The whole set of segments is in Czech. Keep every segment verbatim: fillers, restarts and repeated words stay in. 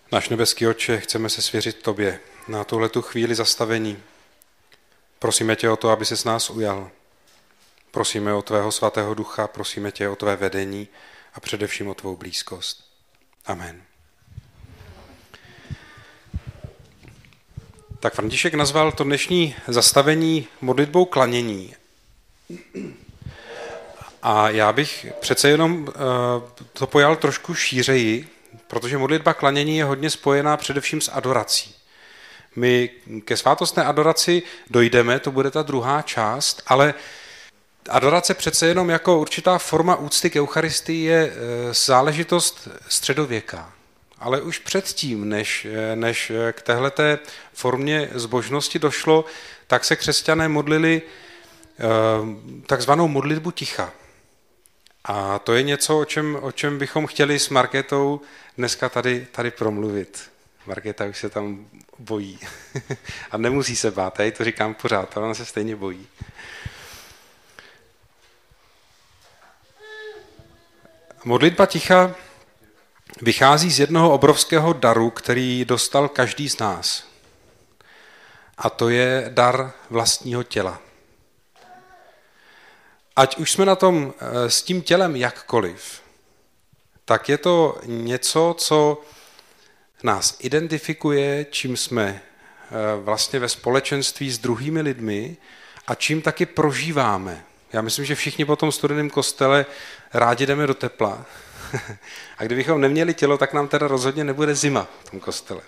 Náš nebeský Otče, chceme se svěřit tobě na tuhletu chvíli zastavení. Prosíme tě o to, aby ses nás ujal. Prosíme o tvého svatého ducha, prosíme tě o tvé vedení a především o tvou blízkost. Amen. Tak František nazval to dnešní zastavení modlitbou klanění. A já bych přece jenom to pojal trošku šířeji, protože modlitba klanění je hodně spojená především s adorací. My ke svátostné adoraci dojdeme, to bude ta druhá část, ale adorace přece jenom jako určitá forma úcty k Eucharistii je záležitost středověká. Ale už předtím, než, než k téhleté formě zbožnosti došlo, tak se křesťané modlili takzvanou modlitbu ticha. A to je něco, o čem, o čem bychom chtěli s Markétou dneska tady, tady promluvit. Markéta už se tam bojí. A nemusí se bát, já to říkám pořád, ale ona se stejně bojí. Modlitba ticha vychází z jednoho obrovského daru, který dostal každý z nás. A to je dar vlastního těla. Ať už jsme na tom s tím tělem jakkoliv, tak je to něco, co nás identifikuje, čím jsme vlastně ve společenství s druhými lidmi a čím taky prožíváme. Já myslím, že všichni po tom studeném kostele rádi jdeme do tepla. A kdybychom neměli tělo, tak nám teda rozhodně nebude zima v tom kostele.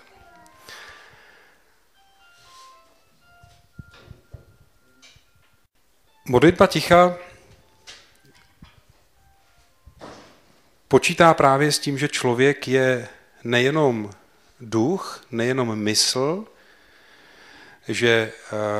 Modlitba ticha počítá právě s tím, že člověk je nejenom duch, nejenom mysl, že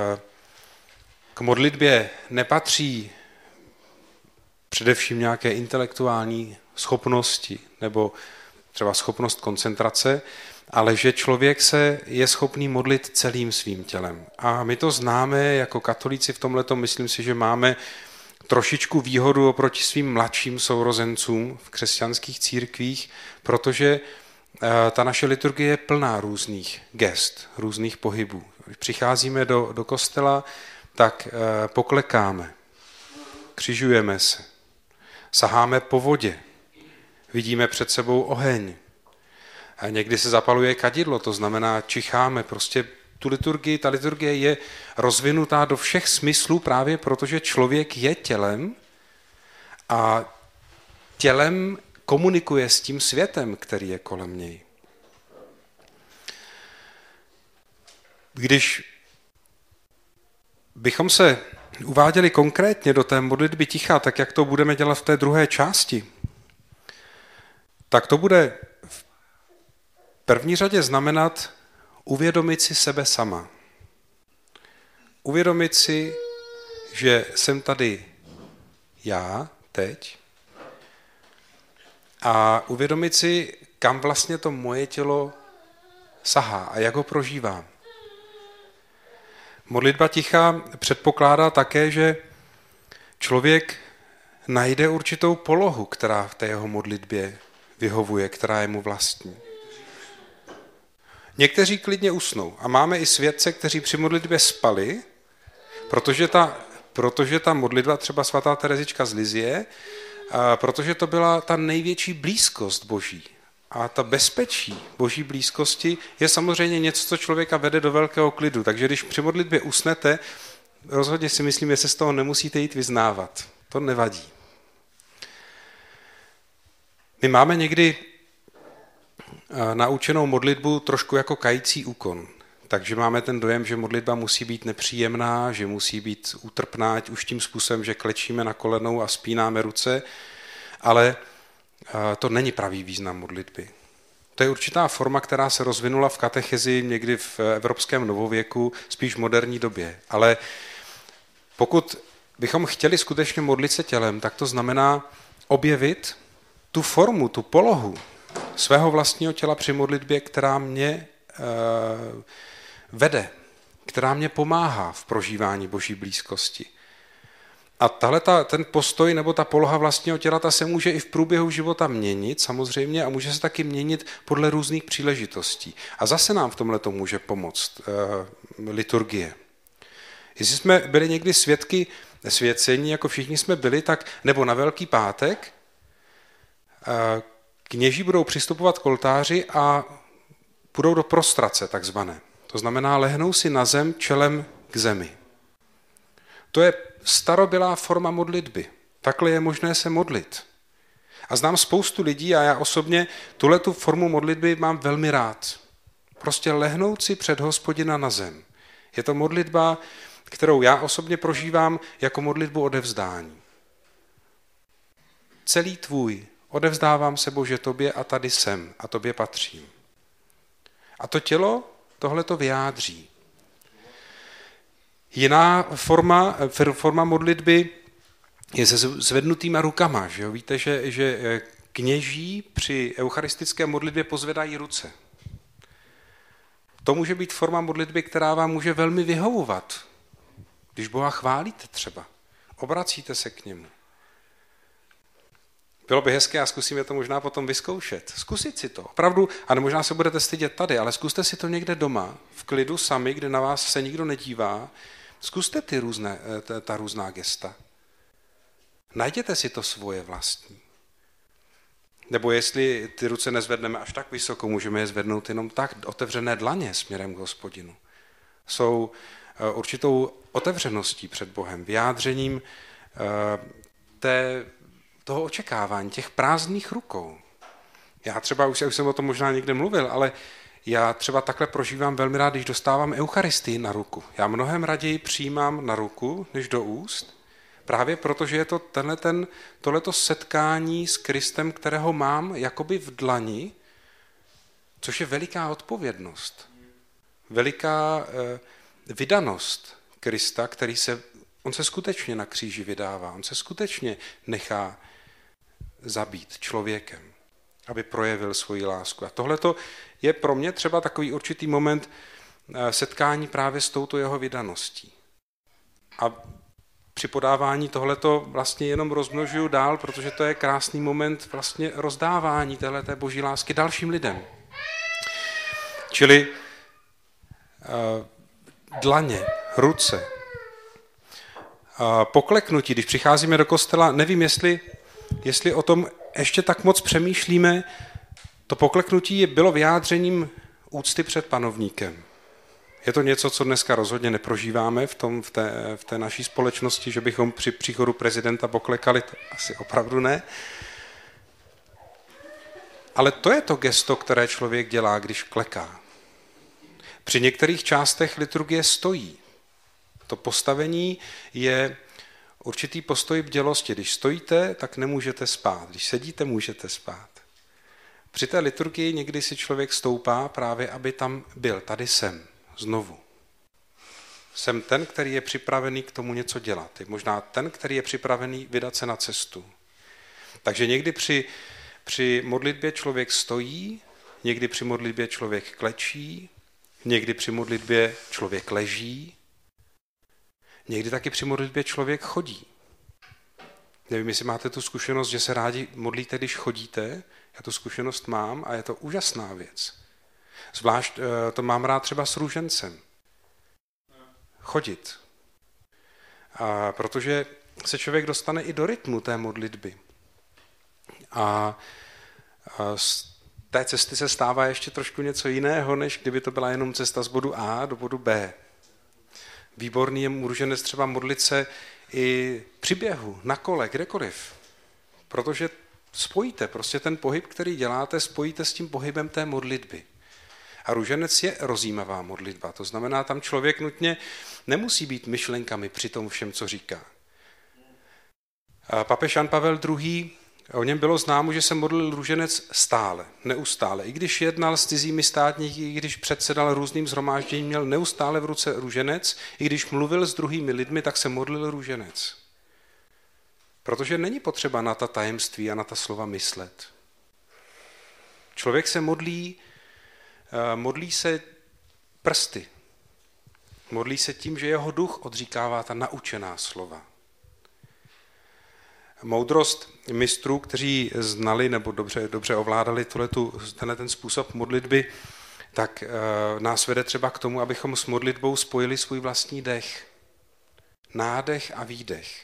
k modlitbě nepatří především nějaké intelektuální schopnosti nebo třeba schopnost koncentrace, ale že člověk se je schopný modlit celým svým tělem. A my to známe jako katolíci v tomhletom, myslím si, že máme trošičku výhodu oproti svým mladším sourozencům v křesťanských církvích, protože ta naše liturgie je plná různých gest, různých pohybů. Když přicházíme do, do kostela, tak poklekáme, křižujeme se, saháme po vodě, vidíme před sebou oheň. A někdy se zapaluje kadidlo, to znamená čicháme, prostě tu liturgii, ta liturgie je rozvinutá do všech smyslů právě protože člověk je tělem a tělem komunikuje s tím světem, který je kolem něj. Když bychom se uváděli konkrétně do té modlitby ticha, tak jak to budeme dělat v té druhé části, tak to bude v první řadě znamenat uvědomit si sebe sama. Uvědomit si, že jsem tady já teď a uvědomit si, kam vlastně to moje tělo sahá a jak ho prožívám. Modlitba ticha předpokládá také, že člověk najde určitou polohu, která v té jeho modlitbě vyhovuje, která je mu vlastní. Někteří klidně usnou a máme i svědce, kteří při modlitbě spali, protože ta, protože ta modlitba, třeba svatá Terezička z Lizie, protože to byla ta největší blízkost Boží. A ta bezpečí Boží blízkosti je samozřejmě něco, co člověka vede do velkého klidu. Takže když při modlitbě usnete, rozhodně si myslím, že se z toho nemusíte jít vyznávat. To nevadí. My máme někdy naučenou modlitbu trošku jako kající úkon. Takže máme ten dojem, že modlitba musí být nepříjemná, že musí být útrpná, ať už tím způsobem, že klečíme na kolenou a spínáme ruce, ale to není pravý význam modlitby. To je určitá forma, která se rozvinula v katechezi někdy v evropském novověku, spíš v moderní době. Ale pokud bychom chtěli skutečně modlit se tělem, tak to znamená objevit tu formu, tu polohu svého vlastního těla při modlitbě, která mě e, vede, která mě pomáhá v prožívání Boží blízkosti. A tahle ten postoj nebo ta poloha vlastního těla, ta se může i v průběhu života měnit samozřejmě a může se taky měnit podle různých příležitostí. A zase nám v tomhle to může pomoct uh, liturgie. Jestli jsme byli někdy svědky svěcení, jako všichni jsme byli, tak nebo na Velký pátek, uh, kněží budou přistupovat k oltáři a budou do prostrace takzvané. To znamená, lehnou si na zem čelem k zemi. To je starobylá forma modlitby. Takhle je možné se modlit. A znám spoustu lidí a já osobně tuhletu formu modlitby mám velmi rád. Prostě lehnout si před Hospodina na zem. Je to modlitba, kterou já osobně prožívám jako modlitbu odevzdání. Celý tvůj, odevzdávám se Bože tobě a tady jsem a tobě patřím. A to tělo tohle to vyjádří. Jiná forma, forma modlitby je se zvednutýma rukama. Že jo? Víte, že, že kněží při eucharistické modlitbě pozvedají ruce. To může být forma modlitby, která vám může velmi vyhovovat. Když Boha chválíte třeba, obracíte se k němu. Bylo by hezké a zkusíme to možná potom vyzkoušet. Zkusit si to. Opravdu, a možná se budete stydět tady, ale zkuste si to někde doma, v klidu sami, kde na vás se nikdo nedívá. Zkuste ty různé, ta, ta různá gesta. Najděte si to svoje vlastní. Nebo jestli ty ruce nezvedneme až tak vysoko, můžeme je zvednout jenom tak, otevřené dlaně směrem k Hospodinu. Jsou určitou otevřeností před Bohem, vyjádřením té, toho očekávání, těch prázdných rukou. Já třeba, už, už jsem o tom možná někde mluvil, ale já třeba takhle prožívám velmi rád, když dostávám eucharistii na ruku. Já mnohem raději přijímám na ruku, než do úst, právě protože je to tenhle ten, tohleto setkání s Kristem, kterého mám jakoby v dlani, což je veliká odpovědnost. Veliká eh, vydanost Krista, který se, on se skutečně na kříži vydává, on se skutečně nechá zabít člověkem, aby projevil svoji lásku. A tohleto je pro mě třeba takový určitý moment setkání právě s touto jeho vydaností. A při podávání tohleto vlastně jenom rozmnožuju dál, protože to je krásný moment vlastně rozdávání téhleté boží lásky dalším lidem. Čili uh, dlaně, ruce, uh, pokleknutí, když přicházíme do kostela, nevím, jestli, jestli o tom ještě tak moc přemýšlíme, to pokleknutí bylo vyjádřením úcty před panovníkem. Je to něco, co dneska rozhodně neprožíváme v, tom, v, té, v té naší společnosti, že bychom při příchodu prezidenta poklekali, to asi opravdu ne. Ale to je to gesto, které člověk dělá, když kleká. Při některých částech liturgie stojí. To postavení je určitý postoj bdělosti. Když stojíte, tak nemůžete spát. Když sedíte, můžete spát. Při té liturgii někdy si člověk stoupá právě, aby tam byl. Tady jsem. Znovu. Jsem ten, který je připravený k tomu něco dělat. Je možná ten, který je připravený vydat se na cestu. Takže někdy při, při modlitbě člověk stojí, někdy při modlitbě člověk klečí, někdy při modlitbě člověk leží, někdy taky při modlitbě člověk chodí. Nevím, jestli máte tu zkušenost, že se rádi modlíte, když chodíte. Já tu zkušenost mám a je to úžasná věc. Zvlášť to mám rád třeba s růžencem. Chodit. A protože se člověk dostane i do rytmu té modlitby. A z té cesty se stává ještě trošku něco jiného, než kdyby to byla jenom cesta z bodu A do bodu B. Výborný je růženec třeba modlit se i při běhu, na kole, kdekoliv. Protože spojíte, prostě ten pohyb, který děláte, spojíte s tím pohybem té modlitby. A růženec je rozjímavá modlitba, to znamená, tam člověk nutně nemusí být myšlenkami při tom všem, co říká. A papež Jan Pavel druhý, o něm bylo známo, že se modlil růženec stále, neustále. I když jednal s cizími státníky, i když předsedal různým shromážděním, měl neustále v ruce růženec, i když mluvil s druhými lidmi, tak se modlil růženec. Protože není potřeba na ta tajemství a na ta slova myslet. Člověk se modlí Modlí se prsty. Modlí se tím, že jeho duch odříkává ta naučená slova. moudrost mistrů, kteří znali nebo dobře, dobře ovládali tuhletu, tenhle ten způsob modlitby, tak uh, nás vede třeba k tomu, abychom s modlitbou spojili svůj vlastní dech. Nádech a výdech.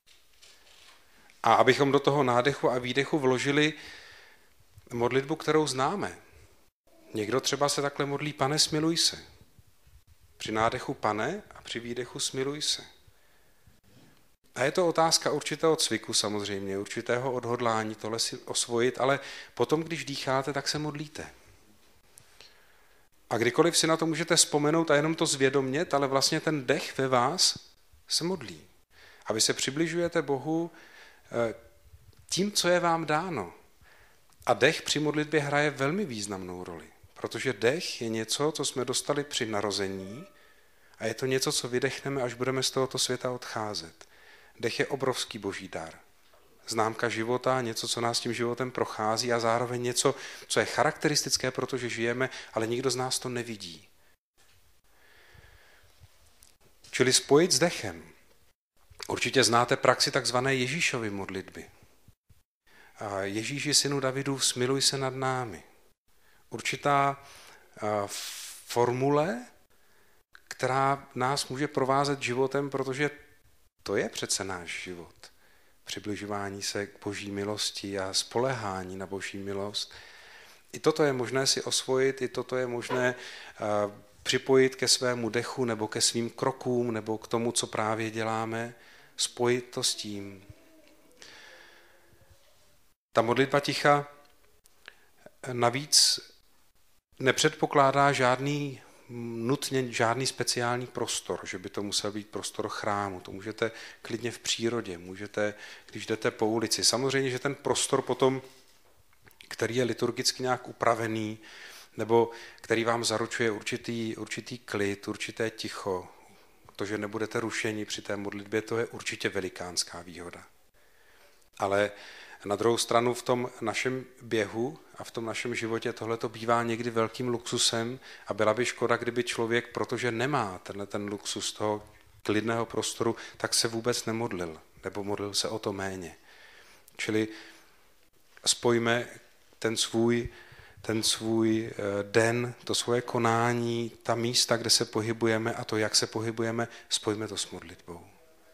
A abychom do toho nádechu a výdechu vložili modlitbu, kterou známe. Někdo třeba se takhle modlí: Pane, smiluj se. Při nádechu Pane a při výdechu smiluj se. A je to otázka určitého cviku samozřejmě, určitého odhodlání tohle si osvojit, ale potom, když dýcháte, tak se modlíte. A kdykoliv si na to můžete vzpomenout a jenom to zvědomět, ale vlastně ten dech ve vás se modlí. A vy se přibližujete Bohu tím, co je vám dáno. A dech při modlitbě hraje velmi významnou roli, protože dech je něco, co jsme dostali při narození a je to něco, co vydechneme, až budeme z tohoto světa odcházet. Dech je obrovský boží dar. Známka života, něco, co nás tím životem prochází a zároveň něco, co je charakteristické, protože žijeme, ale nikdo z nás to nevidí. Čili spojit s dechem. Určitě znáte praxi takzvané Ježíšovy modlitby. Ježíši, synu Davidův, smiluj se nad námi. Určitá formule, která nás může provázet životem, protože to je přece náš život. Přibližování se k boží milosti a spoléhání na boží milost. I toto je možné si osvojit, i toto je možné připojit ke svému dechu nebo ke svým krokům nebo k tomu, co právě děláme, spojit to s tím. Ta modlitba ticha navíc nepředpokládá žádný, nutně žádný speciální prostor, že by to musel být prostor chrámu. To můžete klidně v přírodě, můžete, když jdete po ulici. Samozřejmě, že ten prostor potom, který je liturgicky nějak upravený, nebo který vám zaručuje určitý, určitý klid, určité ticho, to, že nebudete rušeni při té modlitbě, to je určitě velikánská výhoda. Ale na druhou stranu v tom našem běhu a v tom našem životě tohle to bývá někdy velkým luxusem a byla by škoda, kdyby člověk, protože nemá tenhle ten luxus toho klidného prostoru, tak se vůbec nemodlil, nebo modlil se o to méně. Čili spojíme ten svůj, ten svůj den, to svoje konání, ta místa, kde se pohybujeme a to, jak se pohybujeme, spojíme to s modlitbou.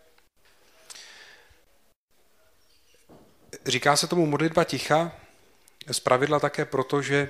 Říká se tomu modlitba ticha, zpravidla také proto, že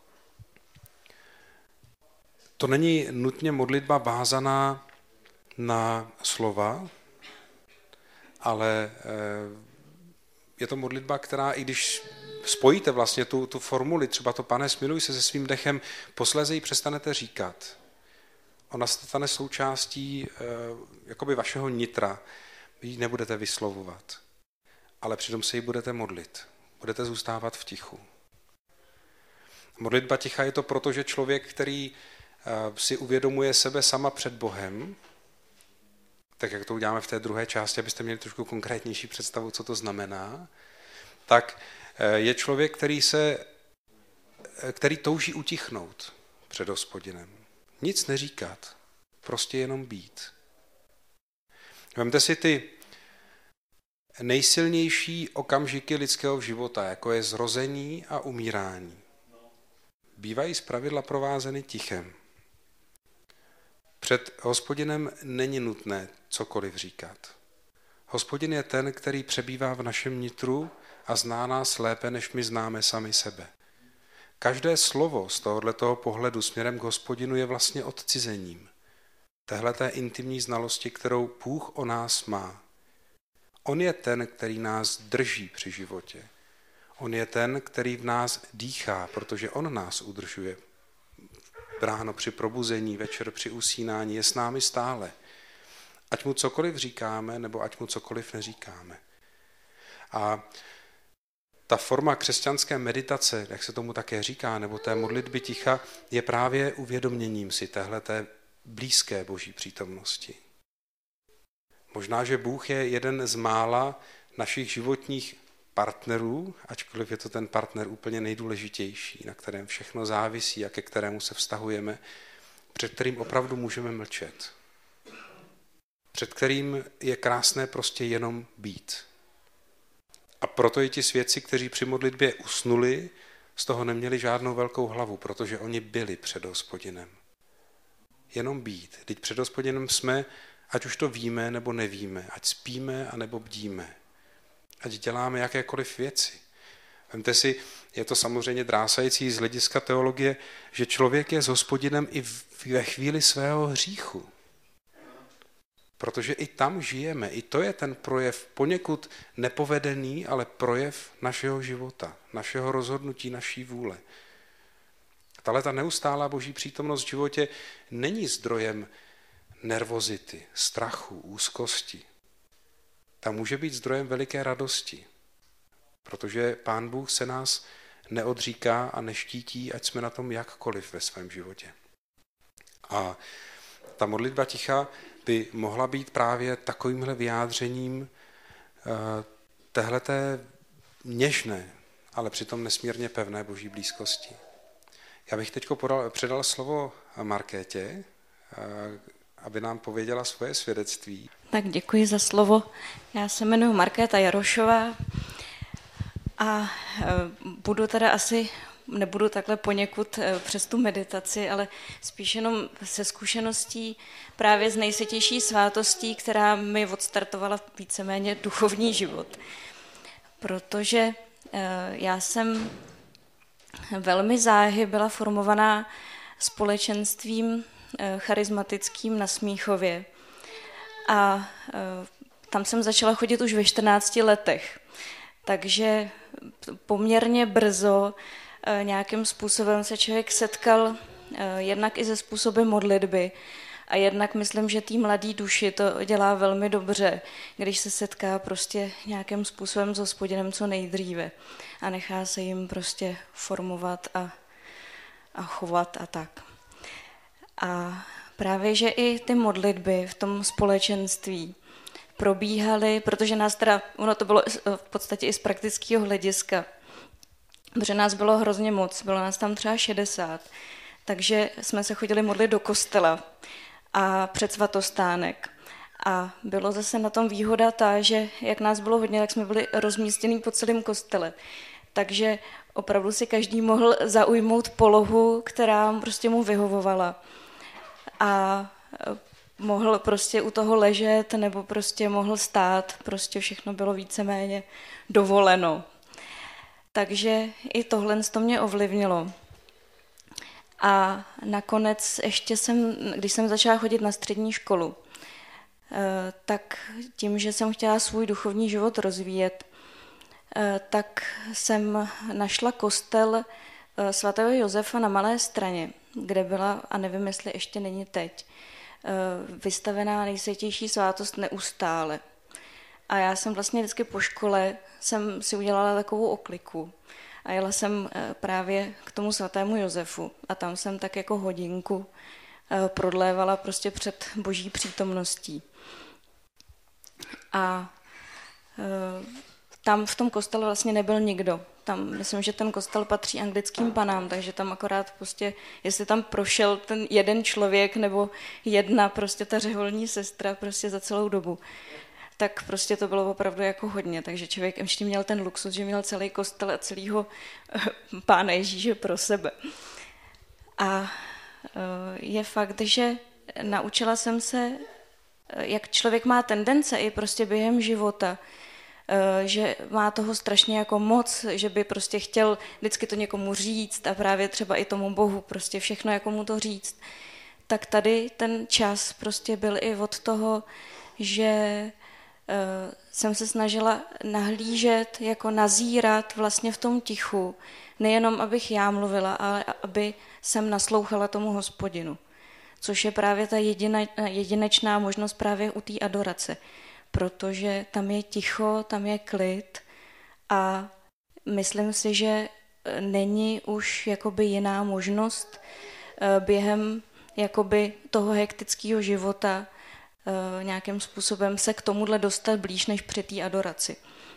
to není nutně modlitba vázaná na slova, ale je to modlitba, která, i když spojíte vlastně tu, tu formuli, třeba to Pane, smiluj se se svým dechem, posléze ji přestanete říkat. Ona se stane součástí jakoby vašeho nitra, vy ji nebudete vyslovovat. Ale přitom se ji budete modlit. Budete zůstávat v tichu. Modlitba ticha je to proto, že člověk, který si uvědomuje sebe sama před Bohem, tak jak to uděláme v té druhé části, abyste měli trošku konkrétnější představu, co to znamená, tak je člověk, který, se, který touží utichnout před Hospodinem. Nic neříkat, prostě jenom být. Vemte si ty nejsilnější okamžiky lidského života, jako je zrození a umírání, bývají zpravidla provázeny tichem. Před Hospodinem není nutné cokoliv říkat. Hospodin je ten, který přebývá v našem nitru a zná nás lépe, než my známe sami sebe. Každé slovo z tohoto pohledu směrem k Hospodinu je vlastně odcizením téhleté intimní znalosti, kterou Bůh o nás má. On je ten, který nás drží při životě. On je ten, který v nás dýchá, protože on nás udržuje. Ráno při probuzení, večer při usínání, je s námi stále. Ať mu cokoliv říkáme, nebo ať mu cokoliv neříkáme. A ta forma křesťanské meditace, jak se tomu také říká, nebo té modlitby ticha, je právě uvědoměním si téhleté blízké boží přítomnosti. Možná, že Bůh je jeden z mála našich životních partnerů, ačkoliv je to ten partner úplně nejdůležitější, na kterém všechno závisí a ke kterému se vztahujeme, před kterým opravdu můžeme mlčet. Před kterým je krásné prostě jenom být. A proto i ti svědci, kteří při modlitbě usnuli, z toho neměli žádnou velkou hlavu, protože oni byli před Hospodinem. Jenom být. Vždyť před Hospodinem jsme, ať už to víme nebo nevíme, ať spíme a nebo bdíme. Ať děláme jakékoliv věci. Vemte si, je to samozřejmě drásající z hlediska teologie, že člověk je s Hospodinem i ve chvíli svého hříchu. Protože i tam žijeme, i to je ten projev poněkud nepovedený, ale projev našeho života, našeho rozhodnutí, naší vůle. Tahle ta neustálá boží přítomnost v životě není zdrojem nervozity, strachu, úzkosti. Ta může být zdrojem veliké radosti, protože Pán Bůh se nás neodříká a neštítí, ať jsme na tom jakkoliv ve svém životě. A ta modlitba ticha by mohla být právě takovýmhle vyjádřením téhleté něžné, ale přitom nesmírně pevné boží blízkosti. Já bych teď předal slovo Markétě, aby nám pověděla svoje svědectví. Tak děkuji za slovo. Já se jmenuji Markéta Jarošová a budu teda asi, nebudu takhle poněkud přes tu meditaci, ale spíš jenom se zkušeností právě z nejsvětější svátostí, která mi odstartovala víceméně duchovní život. Protože já jsem velmi záhy byla formovaná společenstvím charismatickým na Smíchově. A tam jsem začala chodit už ve čtrnácti letech. Takže poměrně brzo nějakým způsobem se člověk setkal jednak i se způsobem modlitby a jednak myslím, že té mladé duši to dělá velmi dobře, když se setká prostě nějakým způsobem s Hospodinem co nejdříve a nechá se jim prostě formovat a, a chovat a tak. A právě, že i ty modlitby v tom společenství probíhaly, protože nás teda, ono to bylo v podstatě i z praktického hlediska, protože nás bylo hrozně moc, bylo nás tam třeba šedesát, takže jsme se chodili modlit do kostela a před svatostánek. A bylo zase na tom výhoda ta, že jak nás bylo hodně, tak jsme byli rozmístěni po celém kostele. Takže opravdu si každý mohl zaujmout polohu, která prostě mu vyhovovala. A mohl prostě u toho ležet nebo prostě mohl stát, prostě všechno bylo víceméně dovoleno. Takže i tohle to mě ovlivnilo. A nakonec ještě jsem, když jsem začala chodit na střední školu, tak tím, že jsem chtěla svůj duchovní život rozvíjet, tak jsem našla kostel svatého Josefa na Malé Straně, kde byla, a nevím, jestli ještě není teď, vystavená nejsvětější svátost neustále. A já jsem vlastně vždycky po škole jsem si udělala takovou okliku a jela jsem právě k tomu svatému Josefu a tam jsem tak jako hodinku prodlévala prostě před boží přítomností. A tam v tom kostele vlastně nebyl nikdo. Tam, myslím, že ten kostel patří anglickým panám, takže tam akorát prostě, jestli tam prošel ten jeden člověk nebo jedna prostě ta řeholní sestra prostě za celou dobu, tak prostě to bylo opravdu jako hodně. Takže člověk ještě měl ten luxus, že měl celý kostel a celýho Pána Ježíše pro sebe. A je fakt, že naučila jsem se, jak člověk má tendence i prostě během života, že má toho strašně jako moc, že by prostě chtěl vždycky to někomu říct a právě třeba i tomu Bohu prostě všechno jako mu to říct. Tak tady ten čas prostě byl i od toho, že jsem se snažila nahlížet, jako nazírat vlastně v tom tichu, nejenom abych já mluvila, ale aby jsem naslouchala tomu Hospodinu. Což je právě ta jedine, jedinečná možnost právě u té adorace. Protože tam je ticho, tam je klid a myslím si, že není už jakoby jiná možnost během jakoby toho hektického života nějakým způsobem se k tomuhle dostat blíž než při té adoraci.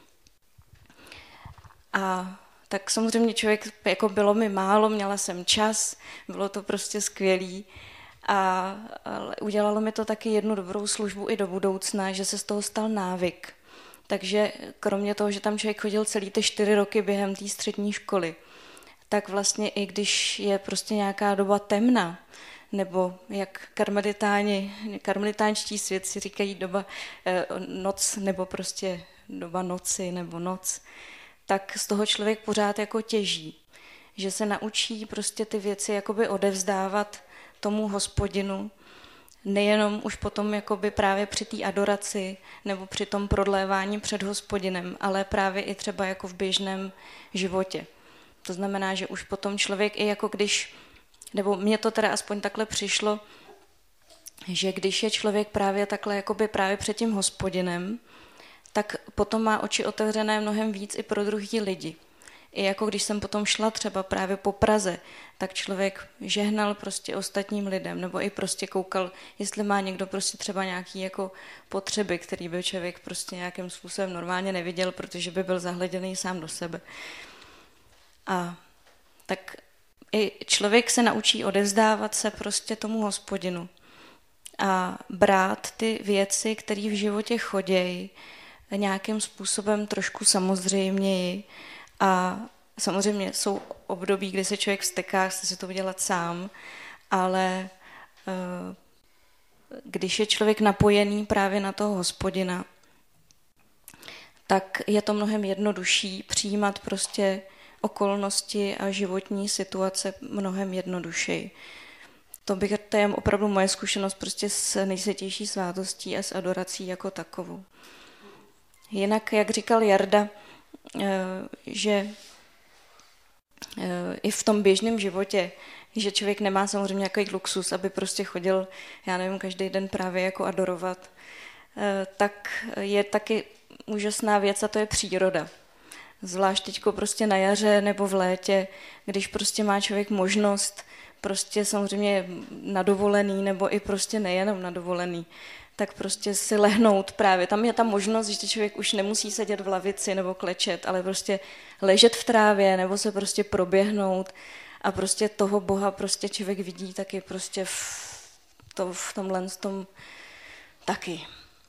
A tak samozřejmě člověk, jako bylo mi málo, měla jsem čas, bylo to prostě skvělý. A udělalo mi to taky jednu dobrou službu i do budoucna, že se z toho stal návyk. Takže kromě toho, že tam člověk chodil celý ty čtyři roky během té střední školy, tak vlastně i když je prostě nějaká doba temna, nebo jak karmelitáni, karmelitánští svědci říkají doba eh, noc, nebo prostě doba noci, nebo noc, tak z toho člověk pořád jako těží. Že se naučí prostě ty věci jakoby odevzdávat tomu Hospodinu, nejenom už potom jakoby právě při té adoraci nebo při tom prodlévání před Hospodinem, ale právě i třeba jako v běžném životě. To znamená, že už potom člověk i jako když, nebo mně to teda aspoň takhle přišlo, že když je člověk právě takhle jakoby právě před tím Hospodinem, tak potom má oči otevřené mnohem víc i pro druhý lidi. I jako když jsem potom šla třeba právě po Praze, tak člověk žehnal prostě ostatním lidem, nebo i prostě koukal, jestli má někdo prostě třeba nějaký jako potřeby, který by člověk prostě nějakým způsobem normálně neviděl, protože by byl zahleděný sám do sebe. A tak i člověk se naučí odevzdávat se prostě tomu Hospodinu a brát ty věci, které v životě chodějí, nějakým způsobem trošku samozřejměji. A samozřejmě jsou období, kdy se člověk vzteká, chce si to udělat sám, ale když je člověk napojený právě na toho Hospodina, tak je to mnohem jednodušší přijímat prostě okolnosti a životní situace mnohem jednodušeji. To, bych, to je opravdu moje zkušenost prostě s nejsvětější svátostí a s adorací jako takovou. Jinak, jak říkal Jarda, že i v tom běžném životě, že člověk nemá samozřejmě nějaký luxus, aby prostě chodil, já nevím, každý den právě jako adorovat, tak je taky úžasná věc a to je příroda. Zvlášť teďko prostě na jaře nebo v létě, když prostě má člověk možnost prostě samozřejmě na dovolený nebo i prostě nejenom na dovolený, tak prostě si lehnout právě. Tam je ta možnost, že člověk už nemusí sedět v lavici nebo klečet, ale prostě ležet v trávě nebo se prostě proběhnout a prostě toho Boha prostě člověk vidí taky prostě v, to, v tomhle v tom taky.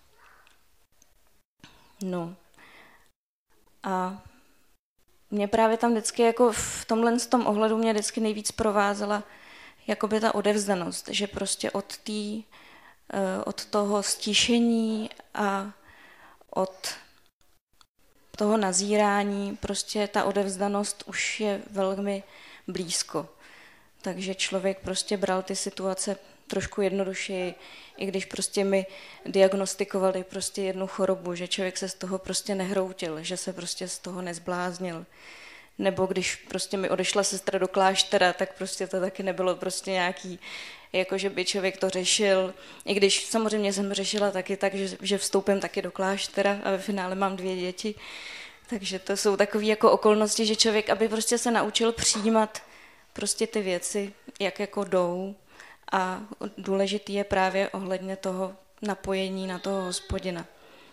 No. A mě právě tam vždycky jako v tomhle v tom ohledu mě vždycky nejvíc provázela jakoby ta odevzdanost, že prostě od té od toho stišení a od toho nazírání prostě ta odevzdanost už je velmi blízko. Takže člověk prostě bral ty situace trošku jednodušeji, i když prostě mi diagnostikovali prostě jednu chorobu, že člověk se z toho prostě nehroutil, že se prostě z toho nezbláznil. Nebo když prostě mi odešla sestra do kláštera, tak prostě to taky nebylo prostě nějaký, jako že by člověk to řešil. I když samozřejmě jsem řešila taky tak, že, že vstoupím taky do kláštera a ve finále mám dvě děti. Takže to jsou takové jako okolnosti, že člověk, aby prostě se naučil přijímat prostě ty věci, jak jako jdou. A důležitý je právě ohledně toho napojení na toho Hospodina.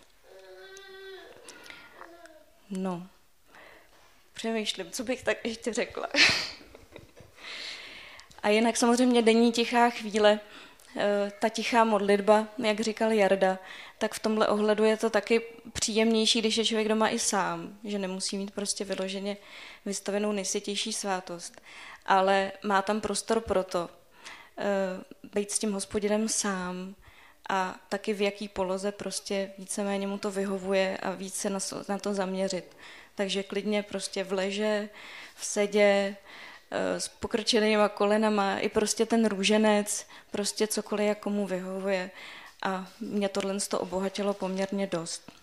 No. Přemýšlím, co bych tak ještě řekla. A jinak samozřejmě denní tichá chvíle, ta tichá modlitba, jak říkal Jarda, tak v tomhle ohledu je to taky příjemnější, když je člověk doma i sám, že nemusí mít prostě vyloženě vystavenou nejsvětější svátost, ale má tam prostor pro to, být s tím Hospodinem sám a taky v jaký poloze prostě víceméně mu to vyhovuje a více na to zaměřit. Takže klidně prostě v leže, v sedě, s pokrčenýma kolenama, i prostě ten růženec, prostě cokoliv, jak komu vyhovuje. A mě tohle to obohatilo poměrně dost.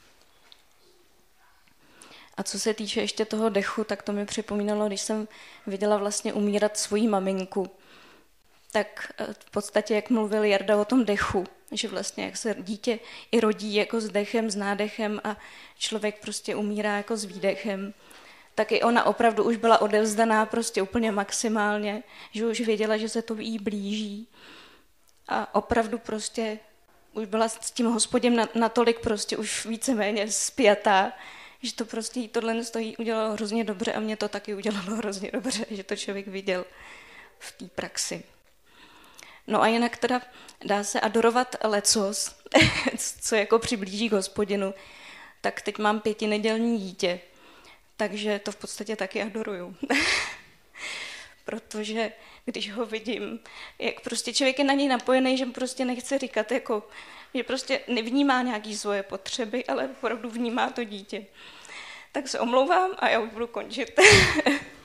A co se týče ještě toho dechu, tak to mi připomínalo, když jsem viděla vlastně umírat svoji maminku, tak v podstatě, jak mluvil Jarda o tom dechu, že vlastně jak se dítě i rodí jako s dechem, s nádechem a člověk prostě umírá jako s výdechem, tak i ona opravdu už byla odevzdaná prostě úplně maximálně, že už věděla, že se to jí blíží a opravdu prostě už byla s tím Hospodem natolik prostě už víceméně spjatá, že to prostě jí tohle stojí udělalo hrozně dobře a mě to taky udělalo hrozně dobře, že to člověk viděl v té praxi. No a jinak teda dá se adorovat lecos, co jako přiblíží k Hospodinu, tak teď mám pětinedělní dítě, takže to v podstatě taky adoruju. Protože když ho vidím, jak prostě člověk je na něj napojený, že prostě nechce říkat, jako, že prostě nevnímá nějaký svoje potřeby, ale opravdu vnímá to dítě. Tak se omlouvám a já už budu končit.